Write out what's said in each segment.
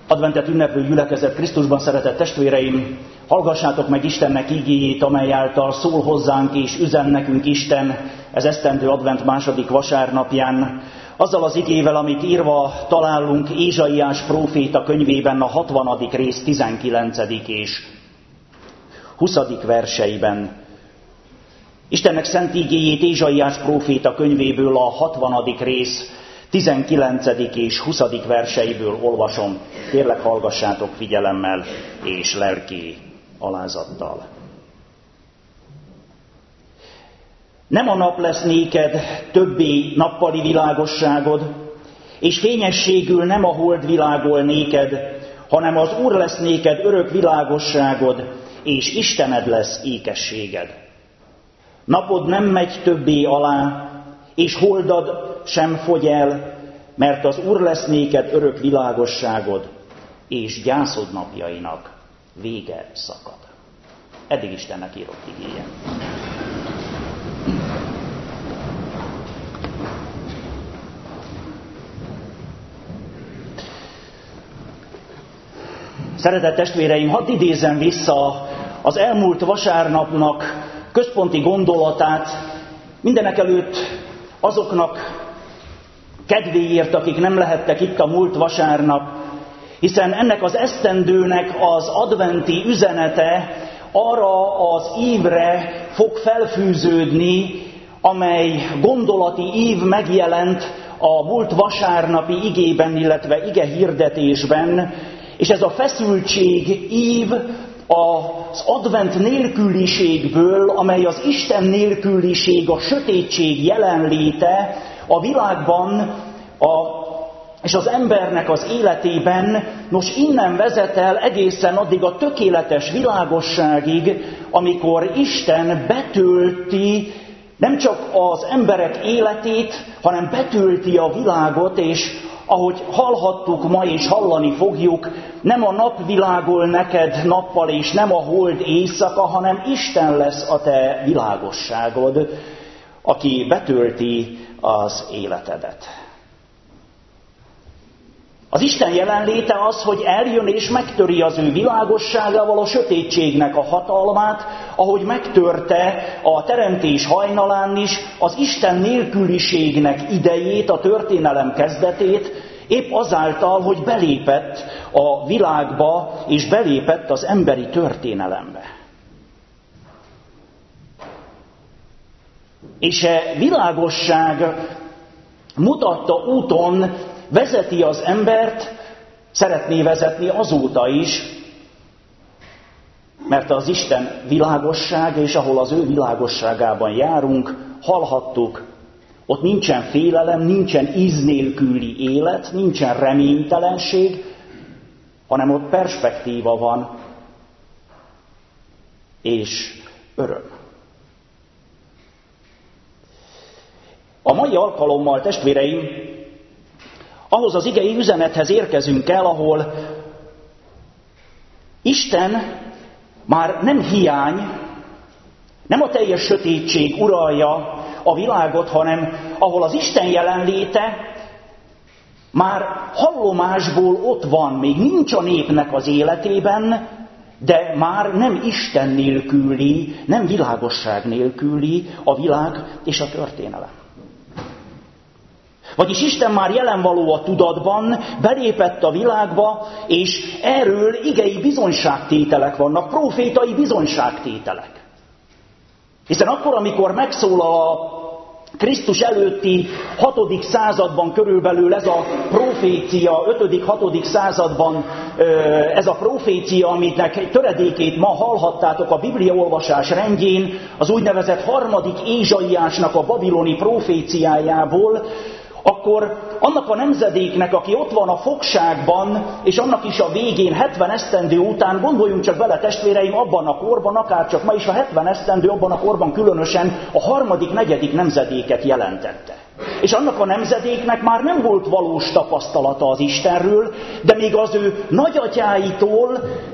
Adventet ünneplő gyülekezet Krisztusban, szeretett testvéreim, hallgassátok meg Istennek igéjét, amely által szól hozzánk és üzen nekünk Isten ez esztendő advent második vasárnapján, azzal az igével, amit írva találunk Ézsaiás próféta könyvében a 60. rész 19. és 20. verseiben. Istennek szent igéjét Ézsaiás próféta könyvéből a 60. rész 19. és 20. verseiből olvasom. Kérlek, hallgassátok figyelemmel és lelki alázattal. Nem a nap lesz néked többé nappali világosságod, és fényességül nem a hold világol néked, hanem az Úr lesz néked örök világosságod, és Istened lesz ékességed. Napod nem megy többé alá, és holdad sem fogy el, mert az Úr lesz néked örök világosságod, és gyászod napjainak vége szakad. Eddig Istennek írott igéje. Szeretett testvéreim, hadd idézem vissza az elmúlt vasárnapnak központi gondolatát, mindenekelőtt azoknak kedvéért, akik nem lehettek itt a múlt vasárnap, hiszen ennek az esztendőnek az adventi üzenete arra az ívre fog felfűződni, amely gondolati ív megjelent a múlt vasárnapi igében, illetve ige hirdetésben, és ez a feszültség ív az advent nélküliségből, amely az Isten nélküliség, a sötétség jelenléte a világban és az embernek az életében, nos innen vezet el egészen addig a tökéletes világosságig, amikor Isten betölti nem csak az emberek életét, hanem betölti a világot, és ahogy hallhattuk ma és hallani fogjuk, nem a nap világol neked nappal, és nem a hold éjszaka, hanem Isten lesz a te világosságod, aki betölti az életedet. Az Isten jelenléte az, hogy eljön és megtöri az ő világosságával a sötétségnek a hatalmát, ahogy megtörte a teremtés hajnalán is az Isten nélküliségnek idejét, a történelem kezdetét, épp azáltal, hogy belépett a világba és belépett az emberi történelembe. És a világosság mutatta úton vezeti az embert, szeretné vezetni azóta is, mert az Isten világosság, és ahol az ő világosságában járunk, hallhattuk, ott nincsen félelem, nincsen íz nélküli élet, nincsen reménytelenség, hanem ott perspektíva van, és öröm. A mai alkalommal, testvéreim, ahhoz az igei üzenethez érkezünk el, ahol Isten már nem hiány, nem a teljes sötétség uralja a világot, hanem ahol az Isten jelenléte már hallomásból ott van, még nincs a népnek az életében, de már nem Isten nélküli, nem világosság nélküli a világ és a történelem. Vagyis Isten már jelenvaló a tudatban, belépett a világba, és erről igei bizonyságtételek vannak, profétai bizonyságtételek. Hiszen akkor, amikor megszól a Krisztus előtti 6. században körülbelül ez a profécia, 5.-6. században ez a profécia, aminek egy töredékét ma hallhattátok a bibliaolvasás rendjén, az úgynevezett 3. Ézsaiásnak a babiloni proféciájából, akkor annak a nemzedéknek, aki ott van a fogságban, és annak is a végén 70 esztendő után, gondoljunk csak bele testvéreim, abban a korban, akárcsak ma is a 70 esztendő, abban a korban különösen a 3., 4. nemzedéket jelentette. És annak a nemzedéknek már nem volt valós tapasztalata az Istenről, de még az ő nagyatyáitól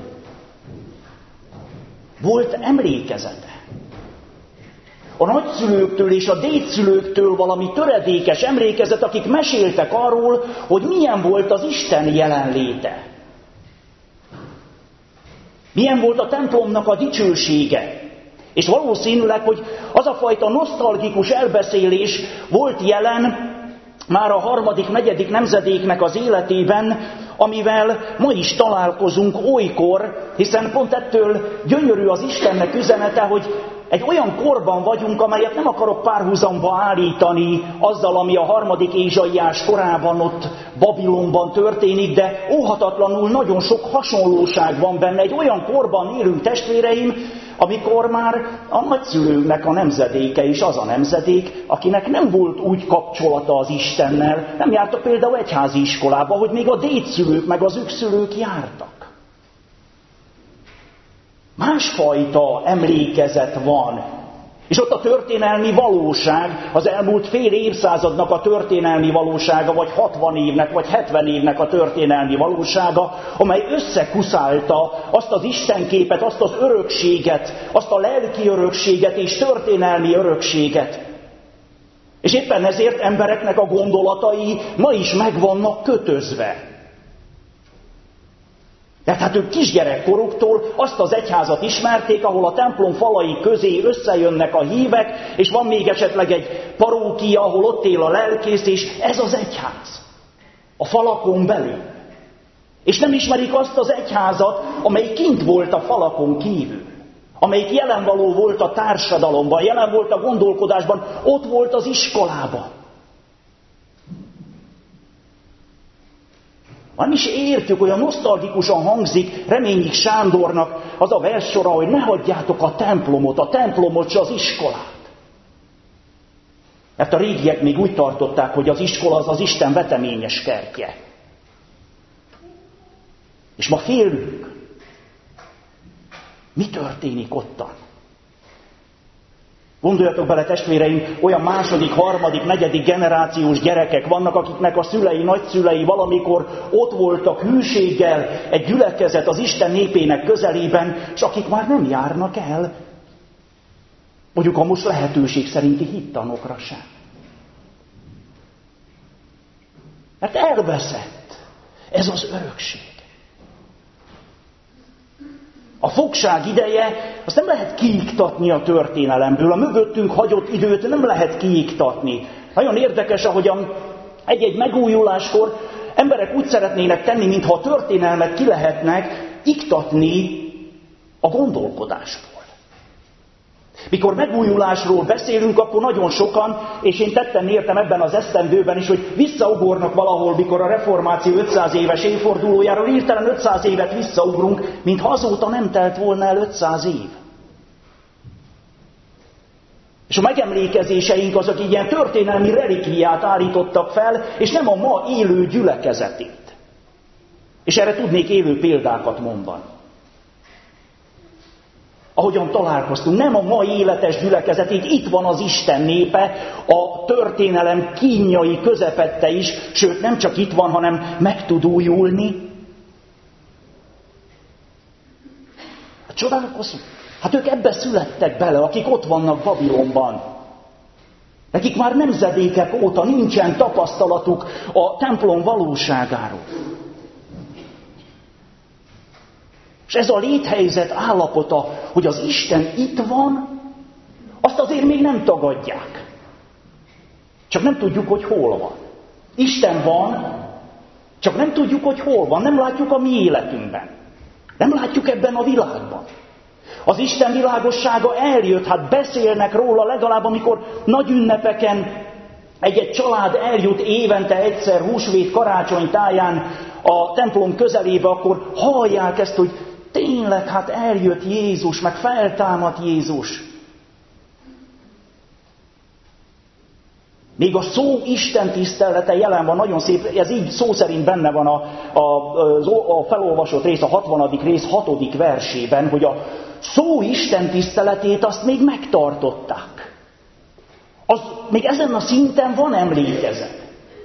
volt emlékezete. A nagyszülőktől és a dédszülőktől valami töredékes emlékezet, akik meséltek arról, hogy milyen volt az Isten jelenléte. Milyen volt a templomnak a dicsősége. És valószínűleg, hogy az a fajta nosztalgikus elbeszélés volt jelen már a harmadik, negyedik nemzedéknek az életében, amivel ma is találkozunk olykor, hiszen pont ettől gyönyörű az Istennek üzenete, hogy egy olyan korban vagyunk, amelyet nem akarok párhuzamba állítani azzal, ami a harmadik Ézsaiás korában ott Babilonban történik, de óhatatlanul nagyon sok hasonlóság van benne. Egy olyan korban élünk, testvéreim, amikor már a nagyszülőknek a nemzedéke is az a nemzedék, akinek nem volt úgy kapcsolata az Istennel, nem jártak például egyházi iskolába, hogy még a dédszülők meg az ükszülők jártak. Másfajta emlékezet van. És ott a történelmi valóság, az elmúlt fél évszázadnak a történelmi valósága, vagy 60 évnek, vagy 70 évnek a történelmi valósága, amely összekuszálta azt az istenképet, azt az örökséget, azt a lelki örökséget és történelmi örökséget. És éppen ezért embereknek a gondolatai ma is meg vannak kötözve. Tehát hát ők kisgyerekkoruktól azt az egyházat ismerték, ahol a templom falai közé összejönnek a hívek, és van még esetleg egy parókia, ahol ott él a lelkész, és ez az egyház. A falakon belül. És nem ismerik azt az egyházat, amely kint volt a falakon kívül. Amelyik jelenvaló volt a társadalomban, jelen volt a gondolkodásban, ott volt az iskolában. Nem is értjük, olyan nosztalgikusan hangzik Reményik Sándornak az a verssora, hogy ne hagyjátok a templomot se az iskolát. Mert a régiek még úgy tartották, hogy az iskola az Isten veteményes kertje. És ma félünk. Mi történik ottan? Gondoljatok bele, testvéreim, olyan második, harmadik, negyedik generációs gyerekek vannak, akiknek a szülei, nagyszülei valamikor ott voltak hűséggel egy gyülekezet az Isten népének közelében, és akik már nem járnak el, mondjuk a most lehetőség szerinti hittanokra sem. Mert elveszett ez az örökség. A fogság ideje, azt nem lehet kiiktatni a történelemből, a mögöttünk hagyott időt nem lehet kiiktatni. Nagyon érdekes, ahogyan egy-egy megújuláskor emberek úgy szeretnének tenni, mintha a történelmet ki lehetnek iktatni a gondolkodásból. Mikor megújulásról beszélünk, akkor nagyon sokan, és én tetten értem ebben az esztendőben is, hogy visszaugornak valahol, mikor a reformáció 500 éves évfordulójáról hirtelen 500 évet visszaugrunk, mintha azóta nem telt volna el 500 év. És a megemlékezéseink azok ilyen történelmi relikviát állítottak fel, és nem a ma élő gyülekezetét. És erre tudnék élő példákat mondani. Ahogyan találkoztunk, nem a mai életes gyülekezetét, itt van az Isten népe, a történelem kínjai közepette is, sőt nem csak itt van, hanem meg tud újulni. Hát csodálkozunk. Hát ők ebbe születtek bele, akik ott vannak Babilonban. Nekik már nemzedékek óta nincsen tapasztalatuk a templom valóságáról. És ez a léthelyzet állapota, hogy az Isten itt van, azt azért még nem tagadják. Csak nem tudjuk, hogy hol van. Isten van, csak nem tudjuk, hogy hol van. Nem látjuk a mi életünkben. Nem látjuk ebben a világban. Az Isten világossága eljött, hát beszélnek róla legalább, amikor nagy ünnepeken egy-egy család eljut évente egyszer húsvét karácsony táján a templom közelébe, akkor hallják ezt, hogy tényleg, hát eljött Jézus, meg feltámadt Jézus. Még a szó Isten tisztelete jelen van, nagyon szép, ez így szó szerint benne van a felolvasott rész, a 60. rész 6. versében, hogy a szó Isten tiszteletét azt még megtartották. Az még ezen a szinten van emlékezet.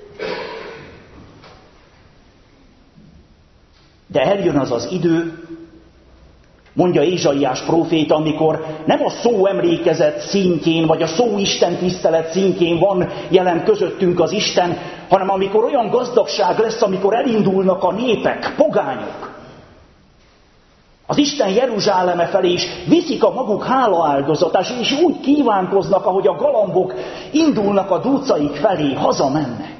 De eljön az az idő, mondja Ézsaiás próféta, amikor nem a szó emlékezet szintjén, vagy a szó Isten tisztelet szintjén van jelen közöttünk az Isten, hanem amikor olyan gazdagság lesz, amikor elindulnak a népek, pogányok. Az Isten Jeruzsáleme felé is viszik a maguk hálaáldozatát, és úgy kívánkoznak, ahogy a galambok indulnak a dúcaik felé, hazamennek.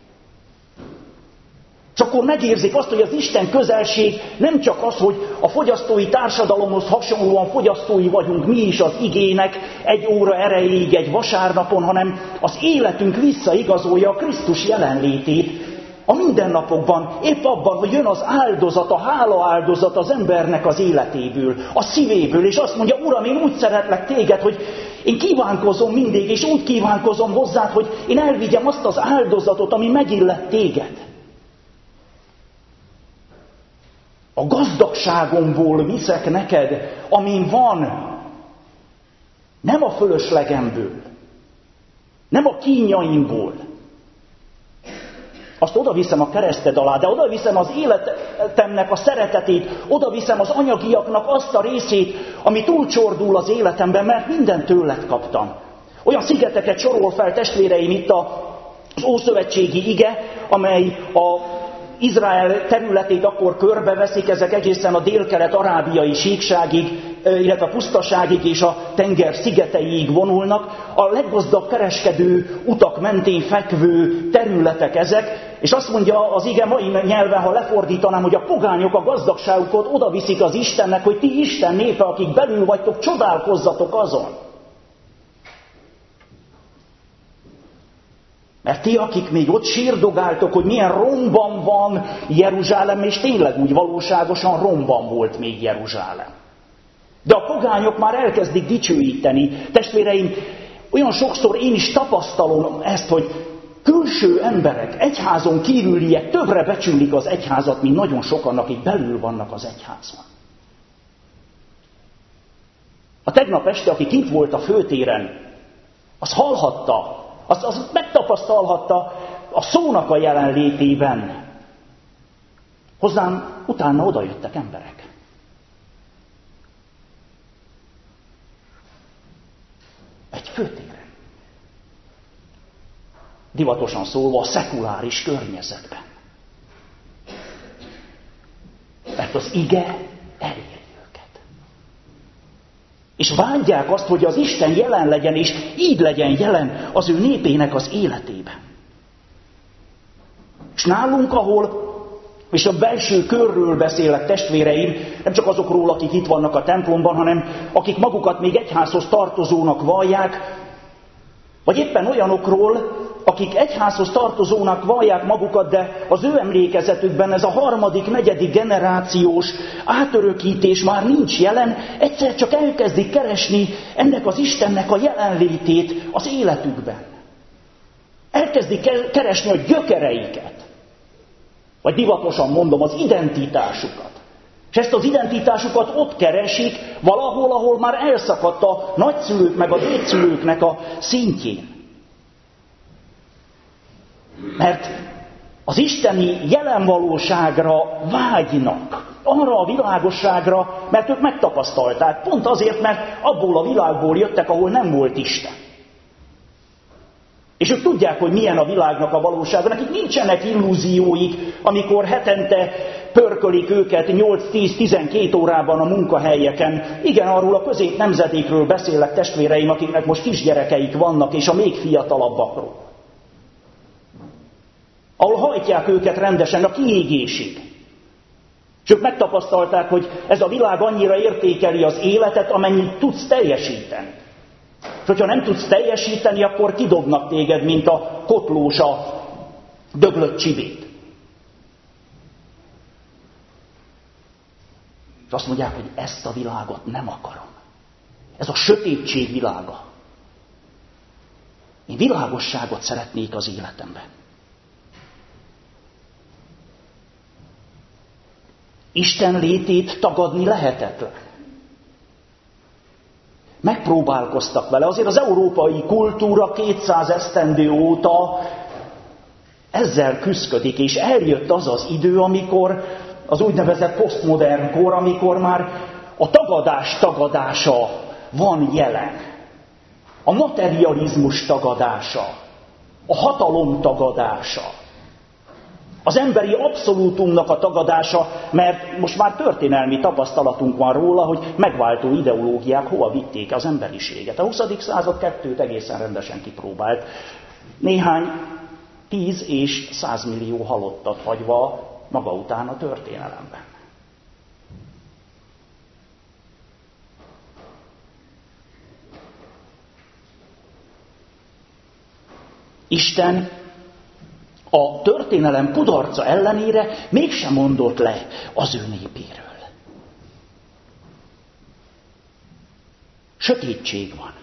És akkor megérzik azt, hogy az Isten közelség nem csak az, hogy a fogyasztói társadalomhoz hasonlóan fogyasztói vagyunk mi is az igének egy óra erejéig egy vasárnapon, hanem az életünk visszaigazolja a Krisztus jelenlétét a mindennapokban, épp abban, hogy jön az áldozat, a hálaáldozat az embernek az életéből, a szívéből, és azt mondja, Uram, én úgy szeretlek téged, hogy én kívánkozom mindig, és úgy kívánkozom hozzád, hogy én elvigyem azt az áldozatot, ami megillet téged. A gazdagságomból viszek neked, amin van, nem a fölöslegemből, nem a kínjaimból. Azt oda viszem a kereszted alá, de oda viszem az életemnek a szeretetét, oda viszem az anyagiaknak azt a részét, ami túlcsordul az életemben, mert mindent tőled kaptam. Olyan szigeteket sorol fel, testvéreim, itt az ószövetségi ige, amely a Izrael területét akkor körbeveszik, ezek egészen a délkelet-arábiai síkságig, illetve a pusztaságig és a tenger szigeteiig vonulnak. A leggazdagabb kereskedő utak mentén fekvő területek ezek, és azt mondja az ige mai nyelven, ha lefordítanám, hogy a pogányok a gazdagságukat oda viszik az Istennek, hogy ti Isten népe, akik belül vagytok, csodálkozzatok azon. Mert ti, akik még ott sírdogáltok, hogy milyen romban van Jeruzsálem, és tényleg úgy valóságosan romban volt még Jeruzsálem. De a pogányok már elkezdik dicsőíteni. Testvéreim, olyan sokszor én is tapasztalom ezt, hogy külső emberek, egyházon kívüliek többre becsülik az egyházat, mint nagyon sokan, akik belül vannak az egyházban. A tegnap este, aki kint volt a főtéren, az hallhatta, az megtapasztalhatta a szónak a jelenlétében. Hozzám utána odajöttek emberek. Egy főtéren. Divatosan szólva a szekuláris környezetben. Mert az ige eléri őket. És vágyják azt, hogy az Isten jelen legyen, és így legyen jelen az ő népének az életében. És nálunk, ahol, és a belső körről beszélek, testvéreim, nem csak azokról, akik itt vannak a templomban, hanem akik magukat még egyházhoz tartozónak vallják, vagy éppen olyanokról, akik egyházhoz tartozónak vallják magukat, de az ő emlékezetükben ez a harmadik, negyedik generációs átörökítés már nincs jelen, egyszer csak elkezdik keresni ennek az Istennek a jelenlétét az életükben. Elkezdik keresni a gyökereiket, vagy divatosan mondom, az identitásukat. És ezt az identitásukat ott keresik valahol, ahol már elszakadt a nagyszülők meg a dédszülőknek a szintjén. Mert az isteni jelenvalóságra vágynak, arra a világosságra, mert ők megtapasztalták. Pont azért, mert abból a világból jöttek, ahol nem volt Isten. És ők tudják, hogy milyen a világnak a valósága. Nekik nincsenek illúzióik, amikor hetente pörkölik őket 8-10-12 órában a munkahelyeken. Igen, arról a középnemzedékről beszélek, testvéreim, akiknek most kisgyerekeik vannak, és a még fiatalabbakról. Ahol hajtják őket rendesen a kiégésig. És ők megtapasztalták, hogy ez a világ annyira értékeli az életet, amennyit tudsz teljesíteni. És hogyha nem tudsz teljesíteni, akkor kidobnak téged, mint a kotlós a döglött csibét. És azt mondják, hogy ezt a világot nem akarom. Ez a sötétség világa. Én világosságot szeretnék az életemben. Isten létét tagadni lehetetlen. Megpróbálkoztak vele. Azért az európai kultúra 200 esztendő óta ezzel küszködik, és eljött az az idő, amikor az úgynevezett posztmodern kor, amikor már a tagadás tagadása van jelen. A materializmus tagadása, a hatalom tagadása. Az emberi abszolútumnak a tagadása, mert most már történelmi tapasztalatunk van róla, hogy megváltó ideológiák hova vitték az emberiséget. A 20. század kettőt egészen rendesen kipróbált. Néhány 10 és 100 millió halottat hagyva maga után a történelemben. Isten a történelem kudarca ellenére mégsem mondott le az ő népéről. Sötétség van.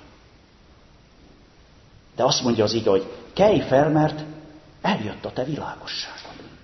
De azt mondja az ige, hogy kelj fel, mert eljött a te világosságod.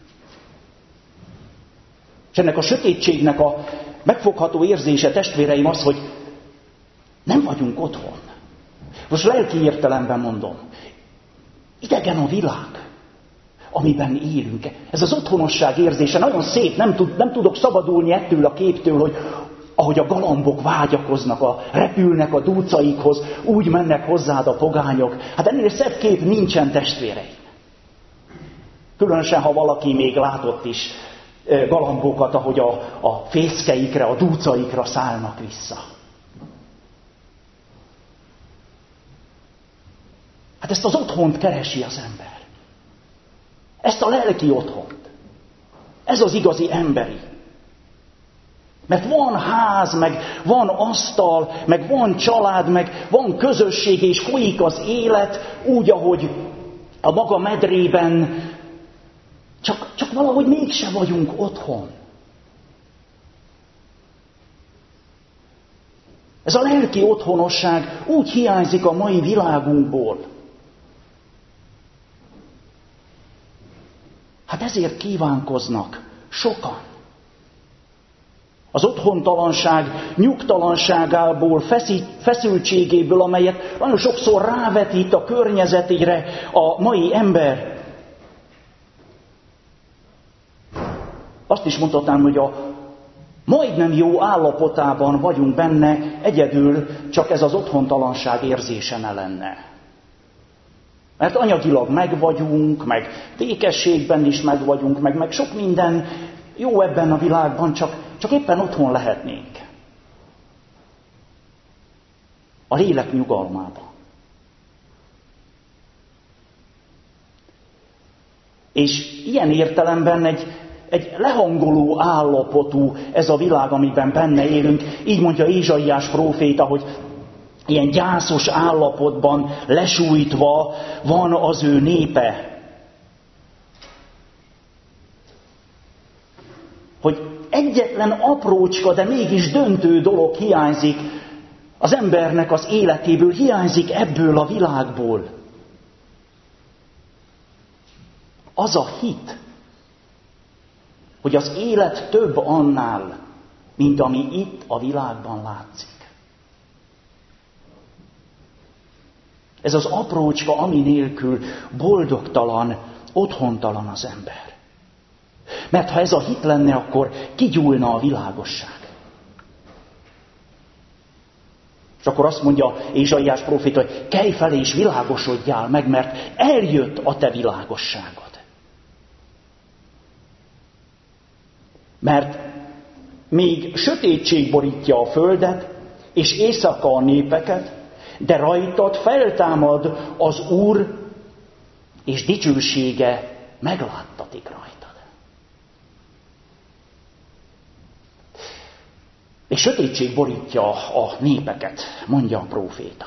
És ennek a sötétségnek a megfogható érzése, testvéreim, az, hogy nem vagyunk otthon. Most lelki értelemben mondom. Idegen a világ, amiben élünk. Ez az otthonosság érzése nagyon szép, nem tudok szabadulni ettől a képtől, hogy ahogy a galambok vágyakoznak, repülnek a dúcaikhoz, úgy mennek hozzád a pogányok. Hát ennél szebb kép nincsen, testvéreim. Különösen, ha valaki még látott is galambokat, ahogy a fészkeikre, a dúcaikra szállnak vissza. Hát ezt az otthont keresi az ember. Ezt a lelki otthont. Ez az igazi emberi. Mert van ház, meg van asztal, meg van család, meg van közösség, és folyik az élet úgy, ahogy a maga medrében. Csak valahogy mégse vagyunk otthon. Ez a lelki otthonosság úgy hiányzik a mai világunkból. Hát ezért kívánkoznak sokan. Az otthontalanság nyugtalanságából, feszültségéből, amelyet nagyon sokszor rávetít a környezetére a mai ember. Azt is mondhatnám, hogy a majdnem jó állapotában vagyunk benne, egyedül csak ez az otthontalanság érzése ne lenne. Mert anyagilag megvagyunk, meg békességben is megvagyunk, meg sok minden jó ebben a világban, csak éppen otthon lehetnénk. A lélek nyugalmában. És ilyen értelemben egy lehangoló állapotú ez a világ, amiben benne élünk. Így mondja Ézsaiás próféta, hogy ilyen gyászos állapotban lesújtva van az ő népe. Hogy egyetlen aprócska, de mégis döntő dolog hiányzik az embernek az életéből, hiányzik ebből a világból. Az a hit, hogy az élet több annál, mint ami itt a világban látszik. Ez az aprócska, ami nélkül boldogtalan, otthontalan az ember. Mert ha ez a hit lenne, akkor kigyúlna a világosság. És akkor azt mondja Ézsaiás próféta, hogy kelj fel és világosodjál meg, mert eljött a te világosságod. Mert még sötétség borítja a földet, és éjszaka a népeket, de rajtad feltámad az Úr, és dicsősége megláttatik rajtad. És sötétség borítja a népeket, mondja a próféta.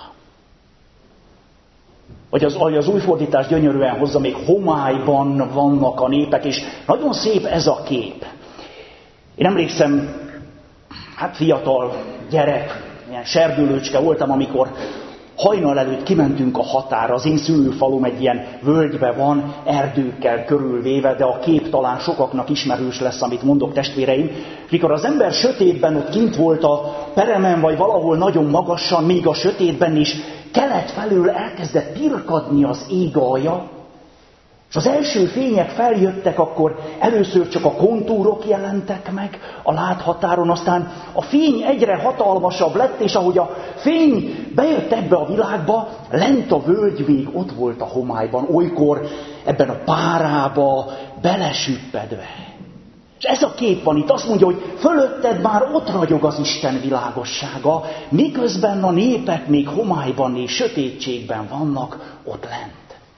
Vagy az új fordítás gyönyörűen hozza, még homályban vannak a népek, és nagyon szép ez a kép. Én emlékszem, fiatal gyerek, ilyen serdülőcske voltam, amikor hajnal előtt kimentünk a határa. Az én szülőfalum egy ilyen völgybe van, erdőkkel körülvéve, de a kép talán sokaknak ismerős lesz, amit mondok, testvéreim. Mikor az ember sötétben ott kint volt a peremen, vagy valahol nagyon magasan, még a sötétben is, kelet felől elkezdett pirkadni az ég alja, És az első fények feljöttek, akkor először csak a kontúrok jelentek meg a láthatáron, aztán a fény egyre hatalmasabb lett, és ahogy a fény bejött ebbe a világba, lent a völgy még ott volt a homályban, olykor ebben a párába belesüppedve. És ez a kép van itt, azt mondja, hogy fölötted már ott ragyog az Isten világossága, miközben a népek még homályban és sötétségben vannak ott lent.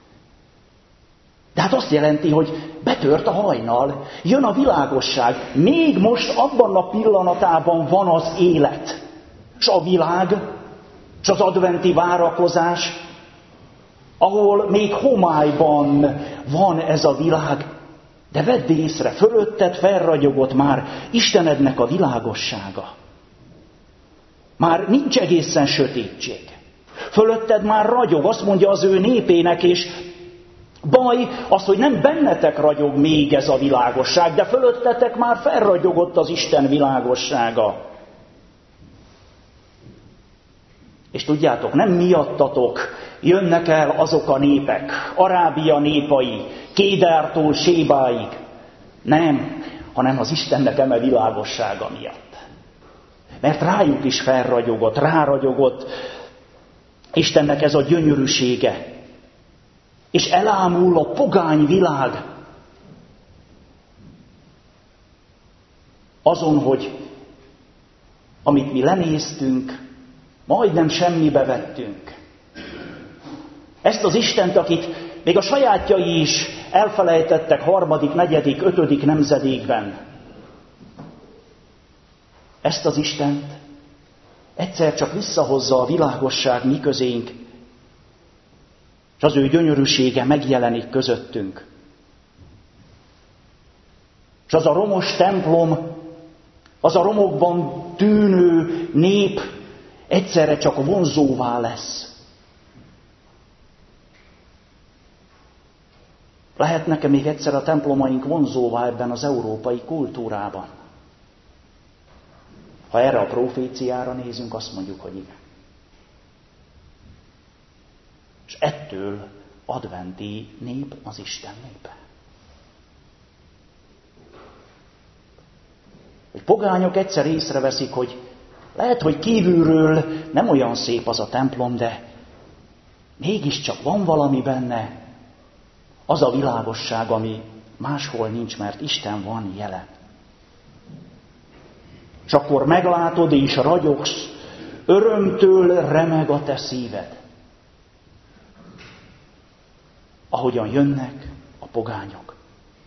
De hát azt jelenti, hogy betört a hajnal, jön a világosság, még most abban a pillanatában van az élet, és a világ, és az adventi várakozás, ahol még homályban van ez a világ, de vedd észre, fölötted felragyogott már Istenednek a világossága. Már nincs egészen sötétség. Fölötted már ragyog, azt mondja az ő népének, és baj az, hogy nem bennetek ragyog még ez a világosság, de fölöttetek már felragyogott az Isten világossága. És tudjátok, nem miattatok jönnek el azok a népek, Arábia népai, Kédártól Sébáig. Nem, hanem az Istennek eme világossága miatt. Mert rájuk is felragyogott, ráragyogott Istennek ez a gyönyörűsége. És elámul a pogány világ azon, hogy amit mi lenéztünk, majdnem semmibe vettünk. Ezt az Istent, akit még a sajátjai is elfelejtettek 3., 4., 5. nemzedékben. Ezt az Istent egyszer csak visszahozza a világosság mi közénk, és az ő gyönyörűsége megjelenik közöttünk. És az a romos templom, az a romokban tűnő nép egyszerre csak vonzóvá lesz. Lehetnek-e még egyszer a templomaink vonzóvá ebben az európai kultúrában? Ha erre a proféciára nézünk, azt mondjuk, hogy igen. És ettől adventi nép az Isten népe. Hogy pogányok egyszer észreveszik, hogy lehet, hogy kívülről nem olyan szép az a templom, de mégiscsak van valami benne, az a világosság, ami máshol nincs, mert Isten van jelen. És akkor meglátod és ragyogsz, örömtől remeg a te szíved. Ahogyan jönnek a pogányok.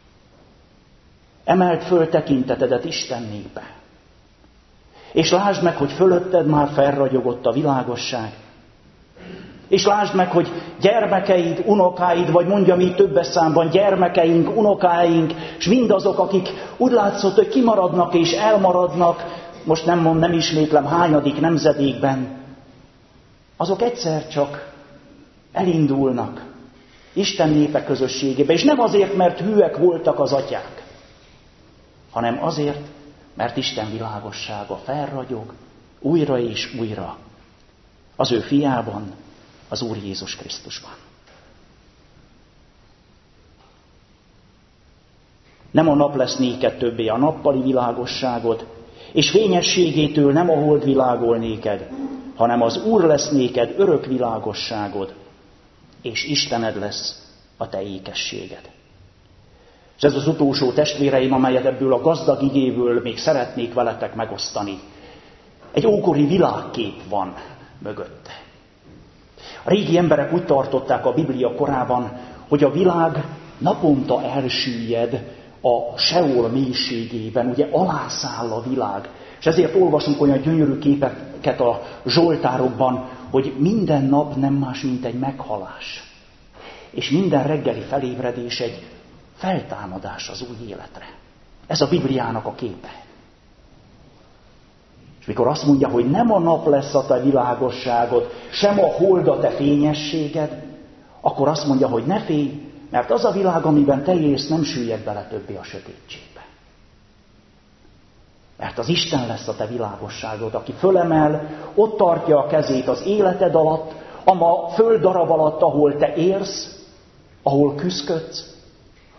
Emeld föl tekintetedet Isten népe. És lásd meg, hogy fölötted már felragyogott a világosság. És lásd meg, hogy gyermekeid, unokáid, vagy mondjam így többes számban, gyermekeink, unokáink, és mindazok, akik úgy látszott, hogy kimaradnak és elmaradnak, most nem ismétlem hányadik nemzedékben, azok egyszer csak elindulnak Isten népe közösségébe, és nem azért, mert hűek voltak az atyák, hanem azért, mert Isten világossága felragyog újra és újra az ő fiában, az Úr Jézus Krisztusban. Nem a nap lesz néked többé a nappali világosságod, és fényességétől nem a hold világol néked, hanem az Úr lesz néked örök világosságod, és Istened lesz a te ékességed. És ez az utolsó, testvéreim, amelyet ebből a gazdag igéből még szeretnék veletek megosztani. Egy ókori világkép van mögötte. A régi emberek úgy tartották a Biblia korában, hogy a világ naponta elsüllyed a Seol mélységében, ugye alászáll a világ. És ezért olvasunk olyan gyönyörű képeket a zsoltárokban, hogy minden nap nem más, mint egy meghalás. És minden reggeli felébredés egy feltámadás az új életre. Ez a Bibliának a képe. És mikor azt mondja, hogy nem a nap lesz a te világosságod, sem a hold a te fényességed, akkor azt mondja, hogy ne félj, mert az a világ, amiben te élsz, nem süllyed bele többé a sötétségbe. Mert az Isten lesz a te világosságod, aki fölemel, ott tartja a kezét az életed alatt, a földdarab alatt, ahol te érsz, ahol küszködsz,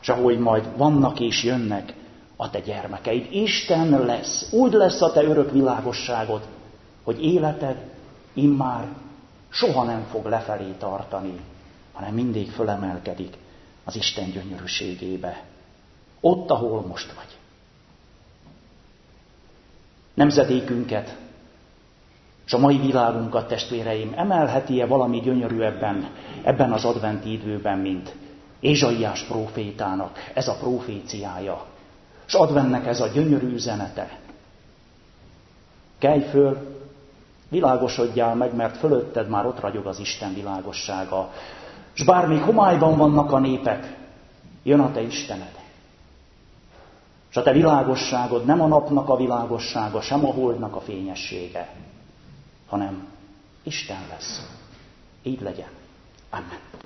és ahogy majd vannak és jönnek a te gyermekeid. Isten lesz, úgy lesz a te örök világosságod, hogy életed immár soha nem fog lefelé tartani, hanem mindig fölemelkedik az Isten gyönyörűségébe. Ott, ahol most vagy. Nemzedékünket és a mai világunkat, testvéreim, emelheti-e valami gyönyörű ebben az adventi időben, mint Ézsaiás prófétának ez a proféciája, és adventnek ez a gyönyörű üzenete. Kelj föl, világosodjál meg, mert fölötted már ott ragyog az Isten világossága. És bár még homályban vannak a népek, jön a te Istened. És a te világosságod nem a napnak a világossága, sem a holdnak a fényessége, hanem Isten lesz. Így legyen. Amen.